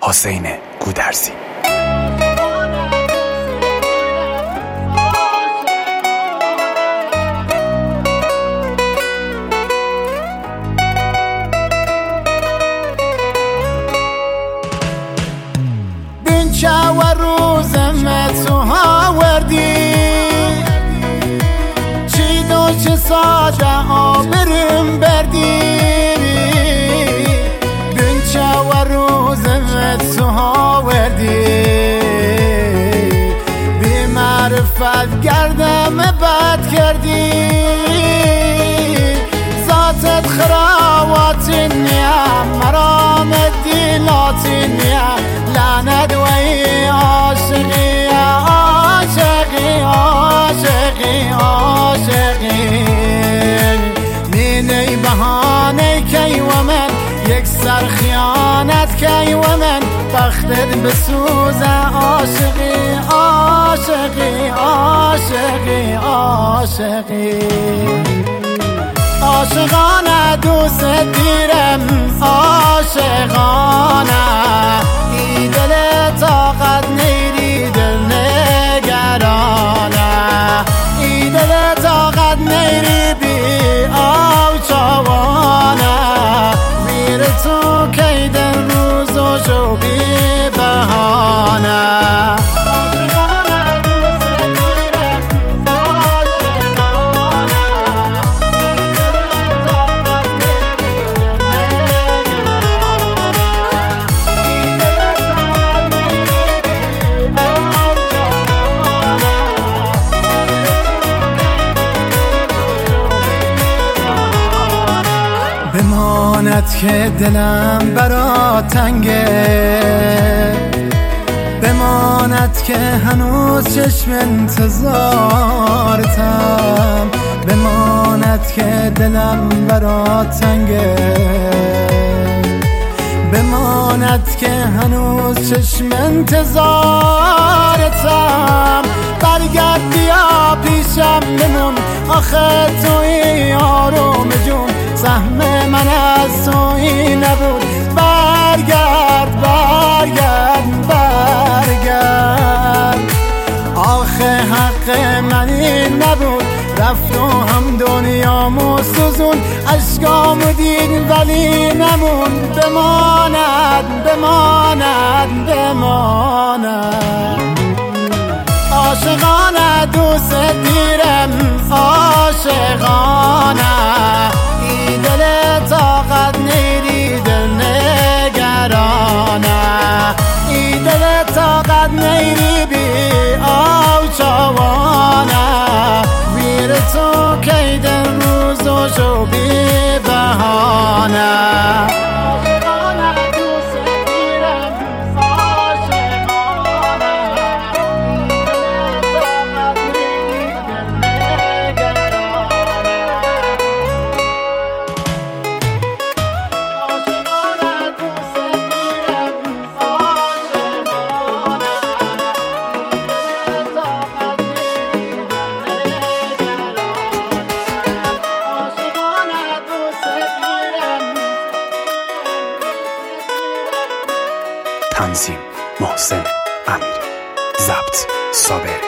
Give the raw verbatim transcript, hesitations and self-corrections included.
حسین گودرزی. بنچه و روزم تو ها وردی چی دو چه ساده آبرم بردی بنچه و روزم تو ها وردی بی معرفت گردم بد کردی ذاتت خراوات نیم مرام دیلات نیم لعنت و ای عاشقی عاشقی عاشقی عاشقی مینی بهانه کی و من یک سر خیانت کی و من بختت بسوز عاشقی عاشقی عاشقی عاشقی عاشقانه دوست دیرم عاشقانه ای دل طاقت نیری دل نگرانه ای دل طاقت نیری بی آو چوانه ویر تو کی دل روز و شو بی بهانه بماند که دلم برا تنگه بماند که هنوز چشم انتظارتم بماند که دلم برا تنگه بماند که هنوز چشم انتظارتم برگرد بیا پیشم بمون آخه توی آروم جون سهم من از توی نبود برگرد برگرد برگرد آخه حق من این نبود رفت و هم دنیامو سوزون اشکامو دید ولی نمون بماند بماند بماند عاشقانه دوست دیرم عاشقانه ای دل طاقت نیری دل نگرانه ای دل طاقت نیری بی آو چوانه ویر تو کی دل روز و شو بی بهانه تنظیم محسن امیری، ضبط صابر